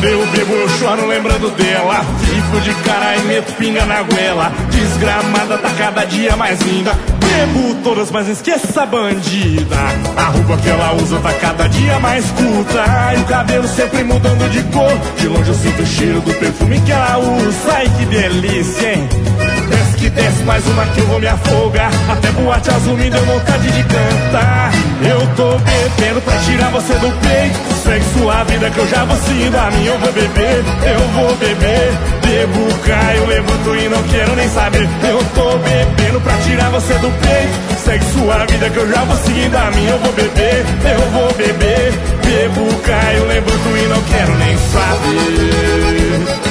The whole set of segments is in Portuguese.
Quando eu bebo eu choro lembrando dela. Fico de cara e meto pinga na goela. Desgramada tá cada dia mais linda. Bebo todas, mas esqueça a bandida. A roupa que ela usa tá cada dia mais curta. E o cabelo sempre mudando de cor. De longe eu sinto o cheiro do perfume que ela usa. Ai que delícia, hein? Desce que desce, mais uma que eu vou me afogar. Até boate azul me deu vontade de cantar. Eu tô bebendo pra tirar você do peito. Segue sua vida que eu já vou seguindo a minha. Eu vou beber, eu vou beber. Bebo, caio, levanto e não quero nem saber. Eu tô bebendo pra tirar você do peito. Segue sua vida que eu já vou seguindo a minha. Eu vou beber, eu vou beber. Bebo, caio, levanto e não quero nem saber.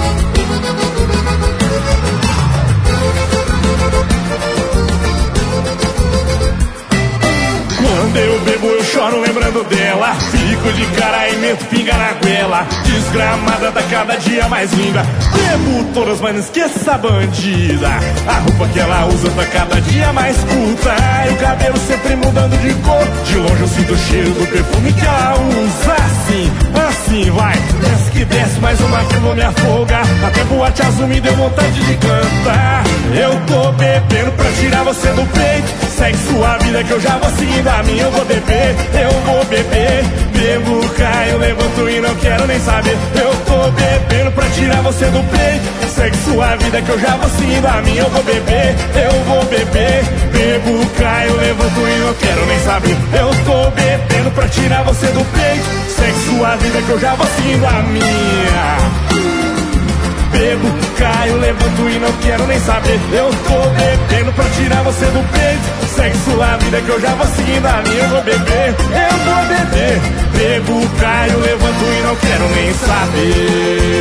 Quando eu bebo eu choro lembrando dela. Fico de cara e meto pinga na goela. Desgramada tá cada dia mais linda. Bebo todas, mas não esqueça a bandida. A roupa que ela usa tá cada dia mais curta. E o cabelo sempre mudando de cor. De longe eu sinto o cheiro do perfume que ela usa. Assim, assim vai. Desce que desce, mais uma que eu vou me afogar. Até boate azul me deu vontade de cantar. Eu tô bebendo pra tirar você do peito. Segue sua vida que eu já vou seguindo a minha. Eu vou beber, eu vou beber. Bebo, caio, levanto e não quero nem saber. Eu tô bebendo pra tirar você do peito. Segue sua vida que eu já vou seguindo a minha. Eu vou beber, eu vou beber. Bebo, caio, levanto e não quero nem saber. Eu tô bebendo pra tirar você do peito. Segue sua vida que eu já vou seguindo a minha. Bebo, caio, levanto e não quero nem saber. Eu tô bebendo pra tirar você do peito. Segue sua vida que eu já vou seguindo a minha. Eu vou beber, eu vou beber. Bebo, caio, levanto e não quero nem saber.